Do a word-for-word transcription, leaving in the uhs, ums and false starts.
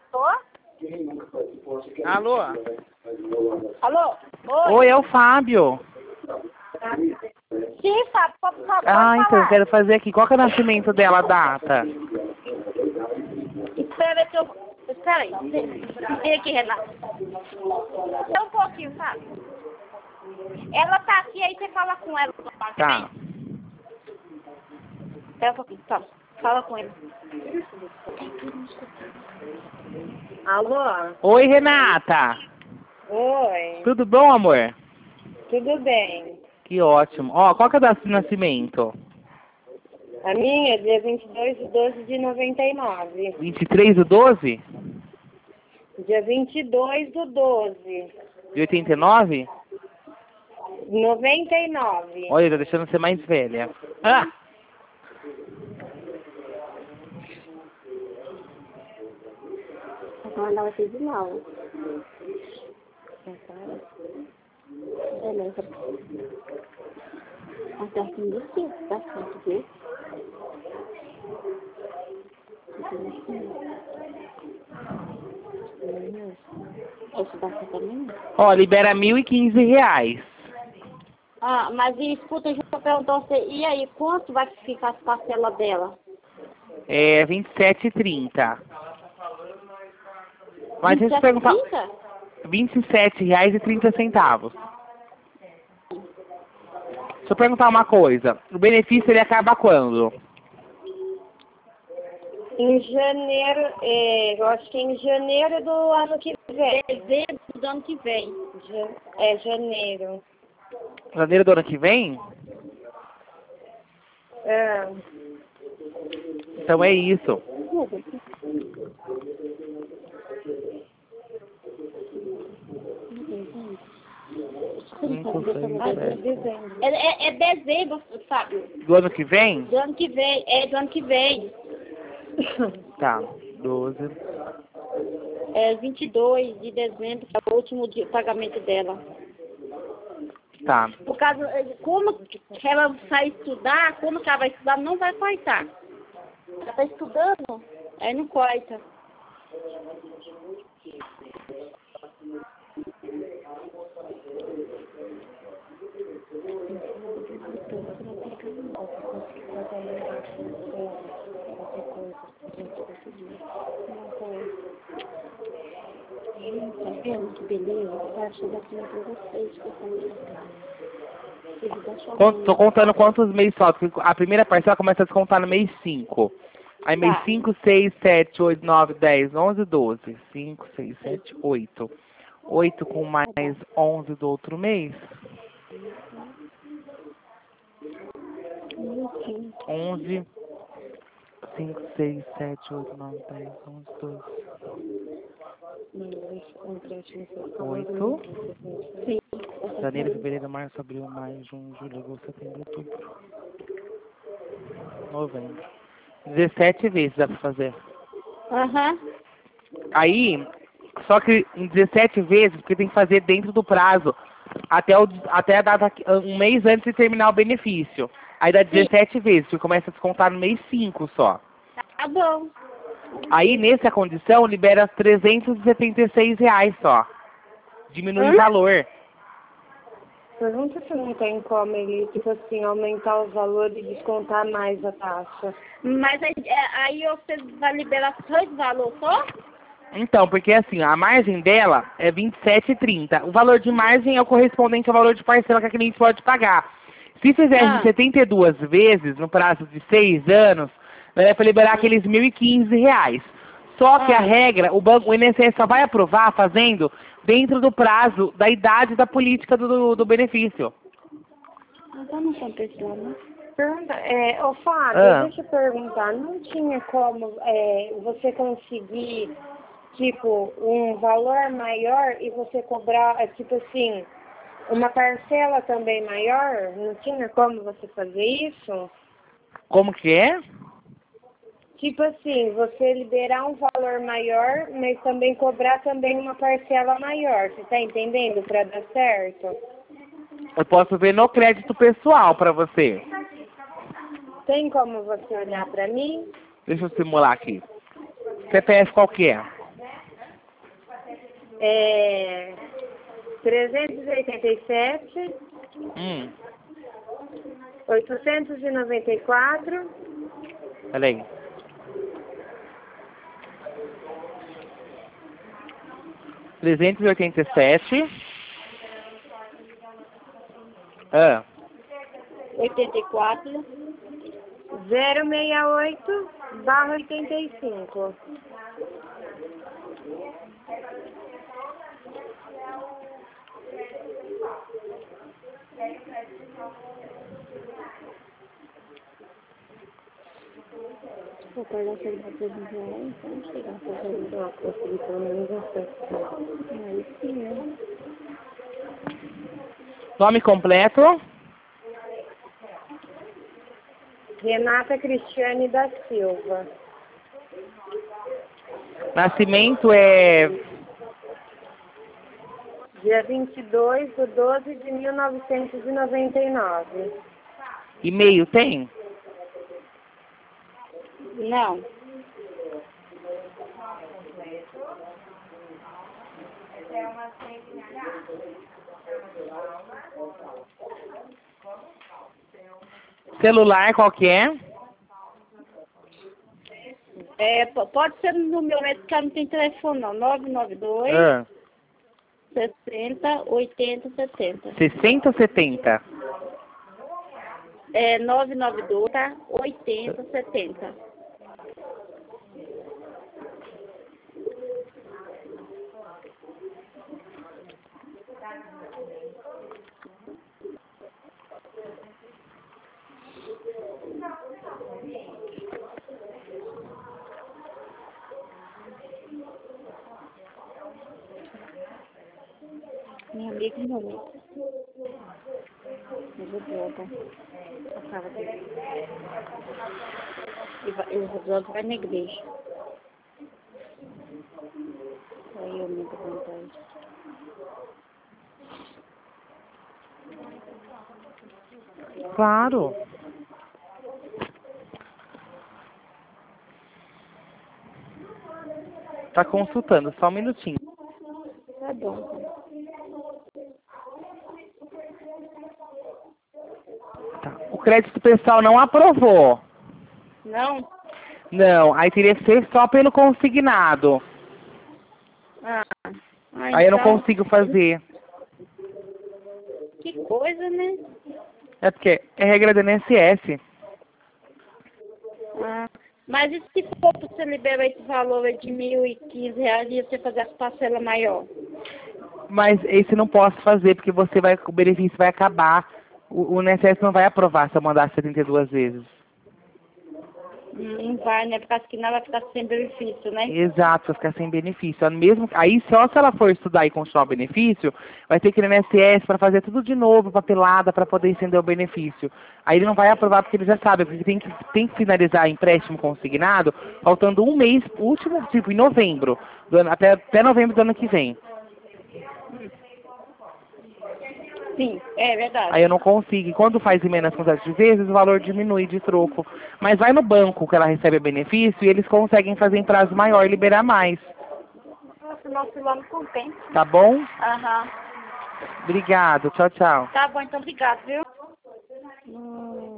Alô? Alô? Oi? Oi, é o Fábio. Sim, Fábio, pode, pode Ah, então, eu falar. quero fazer aqui. Qual que é o nascimento dela, a data? Espera aí que eu... Espera aí. Vem aqui, Renata. Só um pouquinho, Fábio. Ela tá aqui, aí você fala com ela. Tá. Espera um pouquinho, tá. Fala com ele. Alô? Oi, Renata. Oi, Tudo bom, amor? tudo bem? Que ótimo. Ó, qual que é a data de nascimento? A minha é dia vinte e dois de doze de noventa e nove. vinte e três do doze? Dia vinte e dois do doze. De oitenta e nove? noventa e nove. Olha, tá deixando você mais velha. Ah! Vou mandar você de novo. Beleza. Até aqui do que? Tá certo, viu? Esse daqui também? Ó, libera mil e quinze reais. Ah, mas e escuta, eu perguntou você, e aí, quanto vai ficar as parcelas dela? É vinte e sete e trinta. Mas deixa eu te vinte e sete, perguntar. trinta? vinte e sete reais e trinta centavos. Deixa eu perguntar uma coisa. O benefício ele acaba quando? Em janeiro, é, eu acho que é em janeiro do ano que vem. Dezembro do ano que vem. Ja- é, janeiro. Janeiro do ano que vem? É. Então é isso. Cinco, seis, É sete. dezembro. É, é, é dezembro, Fábio. Do ano que vem? Do ano que vem. É do ano que vem. Tá. doze. É vinte e dois de dezembro, que é o último dia, pagamento dela. Tá. Por causa, como que ela vai estudar, como que ela vai estudar, não vai cortar. Ela está estudando, aí não corta. Tá vendo que beleza? Vai chegar aqui pra vocês que estão. Con- Tô contando quantos meses faltam. porque A primeira parcela começa a descontar no mês cinco. Aí mês Tá. cinco, seis, sete, oito, nove, dez, onze, doze. cinco, seis, sete, oito. oito com mais onze do outro mês. onze. cinco, seis, sete, oito, nove, dez, onze, doze. oito. Sim. Janeiro, fevereiro, março, abril, maio, junho, julho, agosto, setembro, outubro. Novembro. dezessete vezes dá pra fazer. Aham. Aí, só que em dezessete vezes, porque tem que fazer dentro do prazo, até, o, até a data, que- um mês antes de terminar o benefício. Aí dá dezessete vezes, que começa a descontar no mês cinco só. Tá bom. Aí, nessa condição, libera trezentos e setenta e seis reais só. Diminui Hã? o valor. Pergunta se não tem como ele, tipo assim, aumentar o valor e descontar mais a taxa. Mas aí, é, aí você vai liberar só esse valor só? Então, porque assim, a margem dela é vinte e sete e trinta. O valor de margem é o correspondente ao valor de parcela que a cliente pode pagar. Se fizer em Ah. setenta e duas vezes, no prazo de seis anos, vai para liberar aqueles mil e quinze reais. Só que a Ah. regra, o banco, o I N S S só vai aprovar fazendo dentro do prazo da idade da política do, do benefício. Mas eu não aconteceu, né? Pergunta, é, ô Fábio, Ah. deixa eu perguntar, não tinha como é, você conseguir, tipo, um valor maior e você cobrar, é, tipo assim, uma parcela também maior? Não tinha como você fazer isso? Como que é? Tipo assim, você liberar um valor maior, mas também cobrar também uma parcela maior, você tá entendendo? Pra dar certo? Eu posso ver no crédito pessoal para você. Tem como você olhar pra mim? Deixa eu simular aqui. C P F qual que é? É trezentos e oitenta e sete, Hum, oitocentos e noventa e quatro, peraí. trezentos e oitenta e sete. Ah, oitenta e quatro, zero seis oito, barra oitenta e cinco. Vou acordar cedo pra apresentar lá, então chegar pra fazer uma conseguir pelo menos acesso. Aí sim, né? nome completo? Renata Cristiane da Silva. Nascimento é Dia vinte e dois de doze de mil novecentos e noventa e nove. e-mail, tem? Não. Celular, qual que é? É, p- pode ser no meu, mas porque não tem telefone não. nove nove dois, Ah, sessenta, oitenta, setenta. sessenta ou setenta? É nove nove dois, oitenta, setenta. Minha amiga não muito. Eu vou droga. Acaba aqui. E vai- eu vou droga vai na igreja. Aí eu me dou vontade. Claro. Tá consultando, só um minutinho. Tá bom. Tá. O crédito pessoal não aprovou. Não? Não, aí teria que ser só pelo consignado. Ah, ah Aí eu não então, consigo fazer. que coisa, né? É porque é regra do I N S S. Ah, mas e se for para você liberar esse valor de mil e quinze reais e você fazer as parcelas maior? Mas esse não posso fazer, porque você vai, o benefício vai acabar. O, o I N S S não vai aprovar se eu mandar setenta e duas vezes. Hum, Não vai, né? Por causa que não vai ficar sem benefício, né? Exato, vai ficar sem benefício. Mesmo, aí só se ela for estudar e continuar o benefício, vai ter que ir no I N S S para fazer tudo de novo, papelada, para poder estender o benefício. Aí ele não vai aprovar porque ele já sabe, porque tem que, tem que finalizar empréstimo consignado, faltando um mês, último, tipo, em novembro, do ano, até, até novembro do ano que vem. Sim, é Aí eu verdade. não consigo. E quando faz emenda quantidade de vezes, o valor diminui de troco. Mas vai no banco que ela recebe benefício e eles conseguem fazer em prazo maior e liberar mais. Nossa, nosso lá não compensa. Tá bom? Aham. Obrigado. Tchau, tchau. Tá bom, então obrigado, viu? Hum.